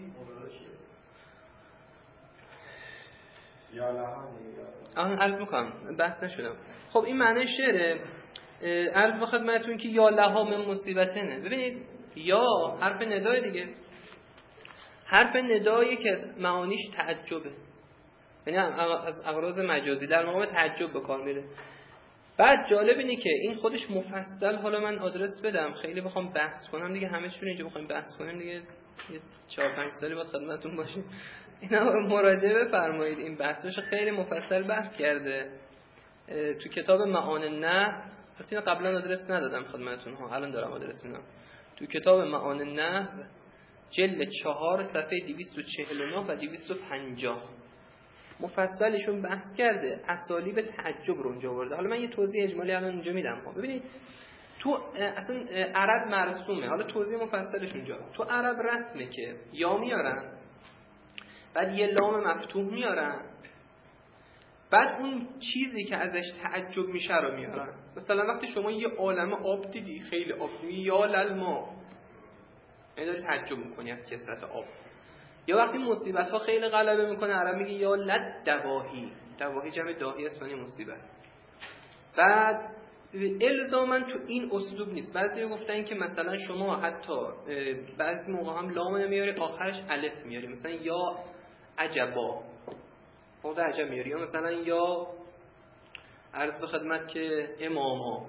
عرض میکنم بحث نشدم. خب این معنی شعره. عرض به خدمتتون که یا لها من مصیبتنه. ببینید یا حرف ندای دیگه، حرف ندایی که معانیش تعجبه، یعنی از اغراض مجازی در مقام تعجب به کار میره. بعد جالب اینه که این خودش مفصل، حالا من آدرس بدم خیلی بخوام بحث کنم دیگه همه چون اینجا بخوایم بحث کنیم دیگه 4-5 سالی باید خدمتتون باشیم. اینا مراجعه بفرمایید، این بحثش خیلی مفصل بحث کرده تو کتاب معان النحو. پس اینو قبلا آدرس ندادم خدمتتون ها، الان دارم آدرس میدم. تو کتاب معان النحو جلد 4 صفحه 249 و 250 مفصلشون بحث کرده، اسالیب تعجب رو اونجا آورده. حالا من یه توضیح اجمالی الان اونجا میدم. ببینید تو اصلا عرب مرسومه، حالا توضیح مفصلش اونجا. تو عرب رسمه که یا میارن، بعد یه لام مفتوح میارن، بعد اون چیزی که ازش تعجب میشه رو میارن. مثلا وقتی شما یه عالمه آب دیدی، خیلی آب، یا للما، یعنی داری تعجب میکنی از کثرت آب. یا وقتی مصیبت ها خیلی غلبه میکنه، عرب میگه یا لد دواهی، دواهی جمع داهی است، یعنی مصیبت. بعد الزاماً تو این اسلوب نیست. بعضی گفتن که مثلا شما حتی بعضی موقع هم لام نمیاری، آخرش الف میاری، مثلا یا عجبا، موضع عجب میاری، یا مثلا یا عرض به خدمت که اماما.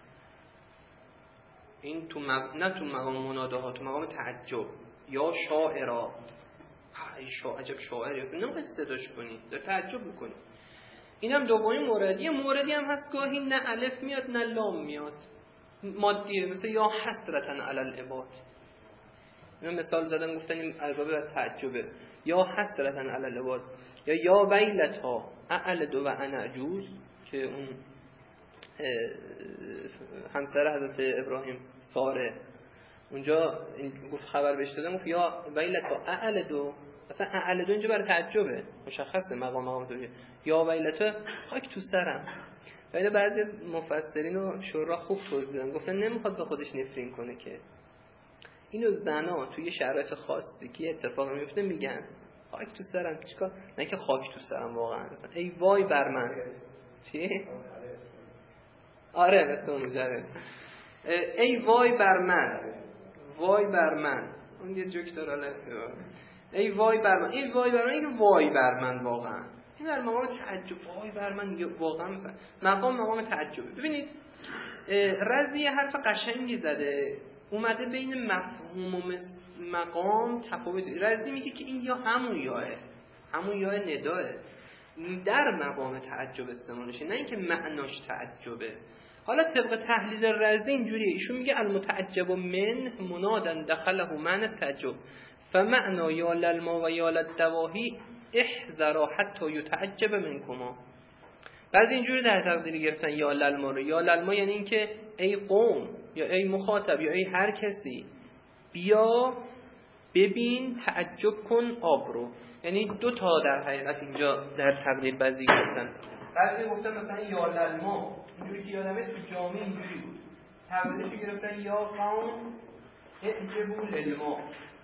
این تو نه تو مقام مناداها، تو مقام تعجب. یا شاعرا، ای عجب شاعری، نمیخوای صداش کنی، داری تعجب میکنی. اینم دومین موردی. یه موردی هم هست گاهی نه الف میاد نه لام میاد، مادیه، مثل یا حسرتن علی العباد. اینا مثال زدن گفتن این البته تعجبه، یا حسرتن علی العباد، یا ویلتا اعلد و انا عجوز، که اون همسر حضرت ابراهیم ساره اونجا گفت خبر بهش دادن، گفت یا ویلتا اعلد، اصلا اعلد اینجا برای تعجبه، مشخصه مقام توجه. یا ویلتا خاک تو سرم. ولی بعضی مفسرین و شورا خوب توضیح دادن، گفتن نمیخواد به خودش نفرین کنه که اینو زنا توی شرایط خاصی که اتفاق میفته میگن خاک تو سرم، چیکار؟ نه که خاک تو سرم واقعا، مثلا ای وای بر من. چی؟ آره مثل اون جره، ای وای بر من، وای بر من. اون یه جوک داره، ای وای بر من، ای وای بر من، این وای بر من واقعا. این در مقام تعجب، وای بر من واقعا مثلا مقام تعجب. ببینید رضی حرف قشنگی زده، اومده بین مفهوم و مقام تفاوت. رضی میگه که این یا همون یاه نداه در مقام تعجب استعمالشه، نه اینکه معناش تعجبه. حالا طبق تحلیل رضی اینجوریه، ایشون میگه المتعجب من منادن دخله معنی تعجب، فمعنی یا للما و یا للدواهی احذرا حتی یتعجب منکما. بعضی اینجوری در تقدیری گرفتن یا للما رو. یا للما یعنی این که ای قوم، یا ای مخاطب، یا ای هر کسی، بیا ببین تعجب کن آب رو. یعنی دو تا در حقیقت اینجا در تقدیر بازی گفتن. بعضی گفتن مثلا یا للما، اینجوری که یادمه تو جامعه اینجوری بود، تقدیرش رو گرفتن یا قوم اعجبوا للما.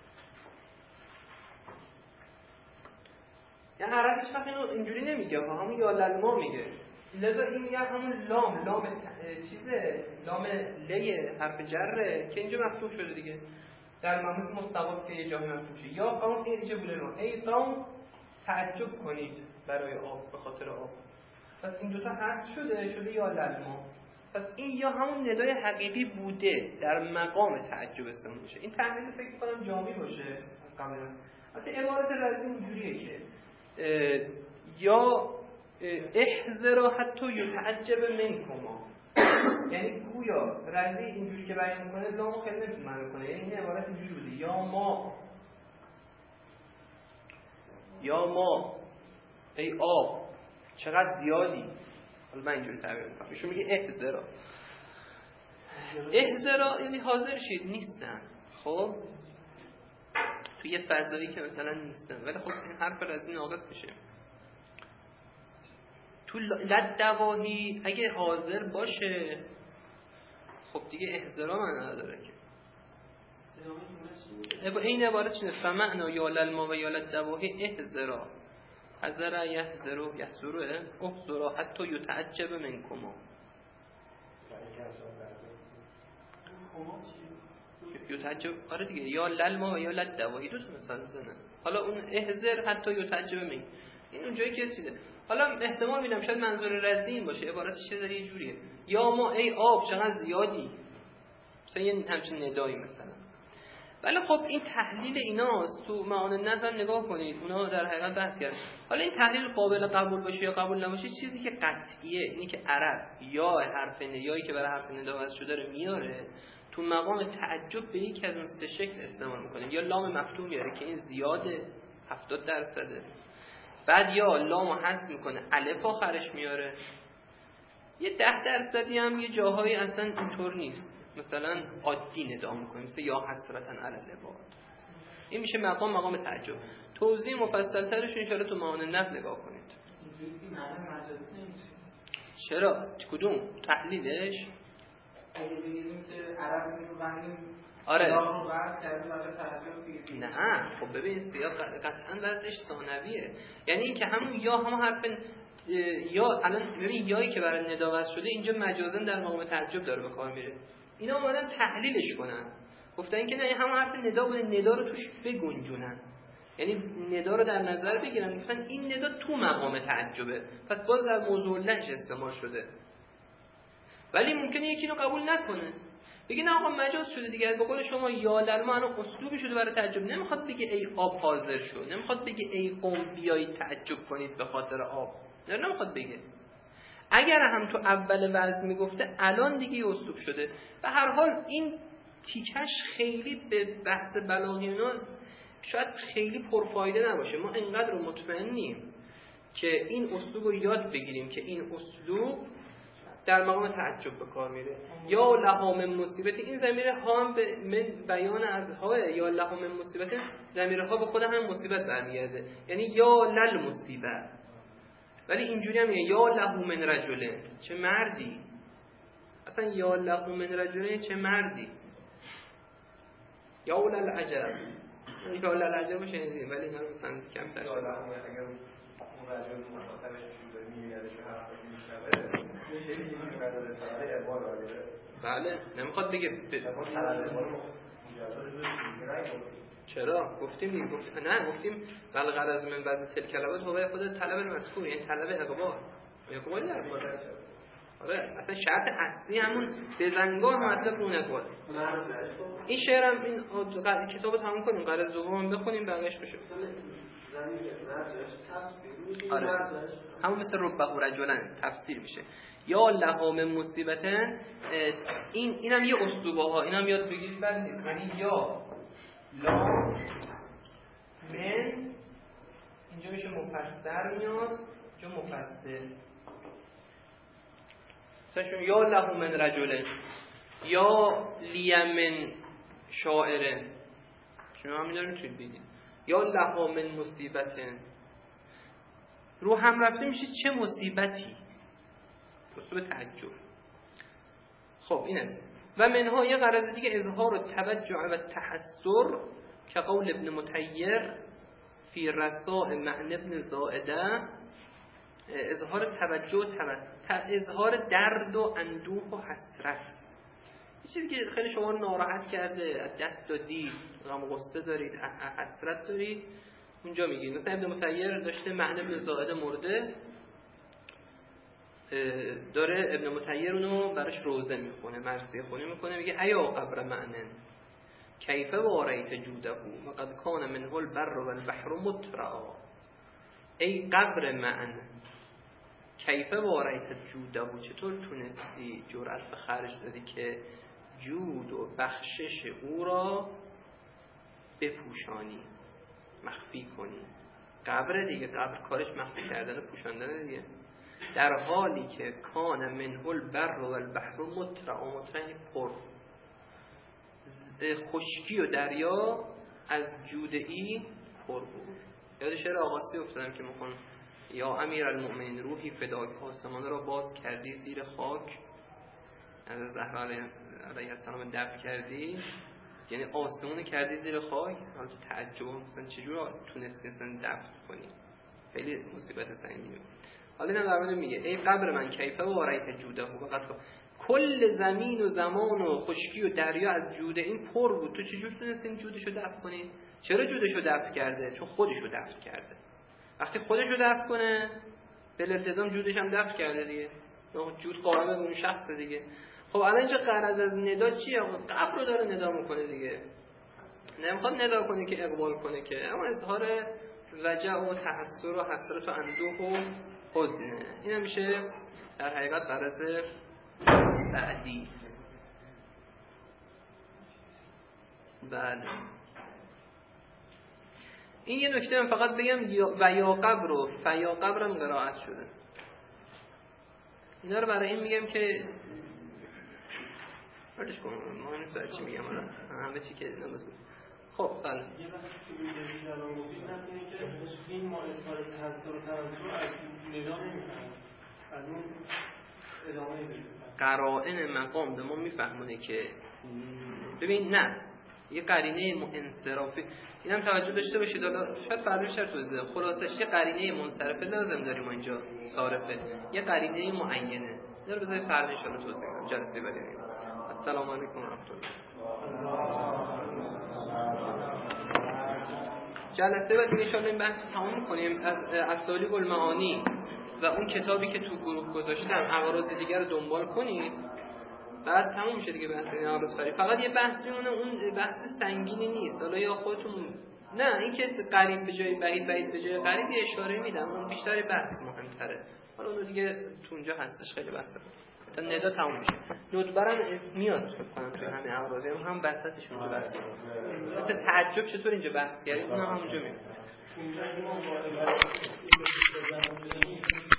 یعنی عربیش وقتی اینجوری نمیگه، همون یا للما میگه. لذا این میگه همون لام چیزه، لام لی حرف جره که اینجا مفتوح شده دیگه، در معنی مستقاس که یه جایی مفتوح شه. یا قوم اعجبوا للما، ای قوم تعجب کنید برای آب، به خاطر آب. پس این دوتا حذف شده یا للما. پس این یا همون ندای حقیقی بوده در مقام تعجب استفاده میشه. این تحلیل فکر کنم جامعی باشه قبلا. البته عبارت رضی اینجوریه که یا احذر حتی یتعجب منکما، یعنی گویا رضی اینجوری که بیان میکنه لامو خیلی نمیتونه معنی کنه. یعنی این عبارت اینجوری بوده یا ما ای آب چقدر زیادی. حالا من اینجوری تعبیر میکنم، ایشون میگه احذرا یعنی حاضر شید، نیستن. خب توی یه فضایی که مثلا نیستن، ولی خب این حرف رضی ناقص میشه. تو لدواهی اگه حاضر باشه خب دیگه احذرا معنی نداره که. این عبارت چنه فمعنا یا للما و یا لدواهی احذرا، حذر یحذرو یحذروه احذرا حتی یتعجب منکما. یتعجب آره دیگه، یا للما و یا لدواهی دو تا مثال میزنن. حالا اون احذر حتی یتعجب من، این اونجایی که چیزه. حالا احتمال میدم شاید منظور رضی این باشه، عبارتش یه جوریه یا ما ای آب چقدر زیادی، مثلا یه همچین ندایی مثلا. ولی خب این تحلیل ایناست، تو معانی نحو نگاه کنید اونا در حقیقت بحث کردن. حالا این تحلیل قابل قبول باشه یا قبول نباشه چیزی که قطعیه اینی که عرب یا حرف ندایی که برای حرف ندا وضع شده رو میاره تو مقام تعجب به یکی از اون سه شکل استعمال میکنه. یا لام مفتوح میاره که این زیاده 70%، بعد یا لامو حذف میکنه الف آخرش میاره، یه 10% هم یه جاهایی اصلا اینطور نیست، مثلا عادی ندا میکنه، مثل یا حسرتن علی العباد. این میشه مقام تعجب. توضیح مفصل ترش ان شاءالله تو معانی نحو نگاه کنید. اینجوری معنی مجازی نمیشه. چرا؟ کدوم؟ تحلیلش؟ اگه بگیریم که عرب میگه بندیم آره رو وضع کردیم برای تعجب دیگه. نه خب ببین سیاق قطعا وضعش ثانویه، یعنی این که همون یا همون حرف یا الان ببین یایی که برای ندا وضع شده اینجا مجازن در مقام تعجب داره به کار میره. اینا اومدن تحلیلش کنن، گفتن این که نه همون حرف ندا بوده، ندا رو توش بگنجونن، یعنی ندا رو در نظر بگیرن، گفتن این ندا تو مقام تعجبه، پس باز در موضوع لهج استعمال شده. ولی ممکنه یکی اینو قبول نکنه، بگه نه آقا مجاز شده دیگه، به قول شما یا للما الان اسلوبی شده برای تعجب، نمیخواد بگه ای آب حاضر شو، نمیخواد بگه ای قوم بیایید تعجب کنید به خاطر آب، نمیخواد بگه. اگر هم تو اول وضع میگفته الان دیگه یه اسلوب شده. به هر حال این تیکش خیلی به بحث بلاغینا شاید خیلی پرفایده نباشه، ما انقدر رو مطمئنیم که این اسلوب رو یاد بگیریم که این اسلوب در مقام تعجب به کار میره. یا لهم مصیبت، این ضمیر ها هم به بیان از ها، یا لهم مصیبت ضمیرها به خود هم مصیبت برمیگرده، یعنی یا لل مصیبت. ولی اینجوری هم یا له من رجلین، چه مردی، اصلا یا له من رجلین چه مردی، یا اول العجب، یا اول العجب رو شنیدیم ولی اینا رو مثلا کم تر یا له اگر اون رجل مخاطبش میگردش و حرفش میشنوه میشه این قرار تعالی اعمال عالیه. بله نمیخواد بگه چرا گفتیم دیگه، گفتیم بل غرض من بعضی تل کلمات هو خود طلب المذکور، یعنی طلب اقبال در بالا. آره اصلا شرط اصلی همون بزنگاه مطلب رو نگواد. این شعرم این کتابو تموم کنیم، قرض دوم بخونیم بقیش بشه. آره همون مثل ربه رجلن تفسیر میشه. یا لهم مصیبتن، اینم یه اسلوبه ها، اینم یاد بگیرید بد نیست. یعنی یا لا من اینجا میشه مفسر میاد، اینجا مفسر مثلا یا له من رجله، یا لی من شاعره، شما هم اینا رو میتونید بگید. یا لها من مصیبت، رو هم رفته میشه چه مصیبتی، اسلوب تعجب. خب این است. و منها یه غرض دیگه اظهار التوجع و التحسر که قول ابن مطیر فی رساء معن ابن زائده، اظهار توجه و اظهار درد و اندوه و حسرت. یه چیزی که خیلی شما رو ناراحت کرده، از دست دادید، غم و غصه دارید، حسرت دارید، اونجا میگید. مثلا ابن مطیر داشته معن ابن زائده مرده، داره ابن مطیر اونو براش روزه میخونه، مرثیه خونی میکنه، میگه ایا قبر معنن کیف واریت جوده و قد کان منه البر و البحر مترعا. ای قبر معن کیف واریت جوده، چطور تونستی جرأت به خرج دادی که جود و بخشش او را بپوشانی، مخفی کنی. قبر دیگه، قبر کارش مخفی کردن و پوشاندن دیگه. در حالی که کان منه البر و البحر مترعا، مترعا پر، خشکی و دریا از جودئی پر بود. یاد شعر آقاسی افتادم که میخون یا امیر المؤمنین روحی فداک، آسمان را باز کردی زیر خاک، از زهرا علیه السلام دفع کردی، یعنی آسمون کردی زیر خاک. حالا تعجب مثلا چجور تونستی مثلا دفع کنی، خیلی مصیبت سنگینه. حالا اینم در مورد میگه ای قبر من کیفه و واریت جوده و قد کل زمین و زمان و خشکی و دریا از جوده این پر بود، تو چجور تونستی این جودشو دفع کنی؟ چرا جودشو دفع کرده؟ چون خودشو دفع کرده. وقتی خودشو دفع کنه به التزام جودش هم دفع کرده دیگه، جود قائم به اون شخص دیگه. خب الان اینجا غرض از ندا چیه؟ قبر رو داره ندا میکنه دیگه، نمیخواد ندا کنه که اقبال کنه که، اما اظهار وجع و تحسر و حسرت و اندوه و حزنه. این میشه در حقیقت غرض بعدی. بله این یه نکته من فقط بگم، و یا قبر و فیا قبرم قرائت شده. اینا رو برای این میگم که بردش کنم، ما نیست برای چی میگم، همه چی که نماز بود. خب بله یه وقتی که میگه جلال گفتید اینه که این ما اظهار تحسر و توجه از ندا نمی‌کنه، از اون ادامه میده. قرائن مقام به ما میفهمونه که ببین نه یه قرینه انصرافی، اینم توجه داشته باشید. حالا شاید فردا بیشتر توضیح بدم. خلاصش یه قرینه منصرفه لازم داریم اینجا، صارفه، یه قرینه معینه. داره بذارید فردا ان شاء الله توضیح بدم جلسه بعدی. السلام علیکم و رحمت الله. جلسه بعد دیگه ان شاء الله این بحث رو تمام می‌کنیم از اسالیب المعانی و اون کتابی که تو گروه گذاشتم عوارض دیگر رو دنبال کنید، بعد تموم میشه دیگه بحث این عوارض فری. فقط یه بحث میمونه، اون بحث سنگینی نیست. حالا یا خودتون نه این که قریب به جای بعید، بعید به جای قریب یه اشاره میدم، اون بیشتر بحث مهم‌تره. حالا اون دیگه تو اونجا هستش، خیلی بحثه تا ندا تموم میشه. ندبرم میاد فکر کنم توی همین عوارض هم وسطش اونجا بحث مثل تعجب چطور اینجا بحث کردیم، اونم همونجا میاد.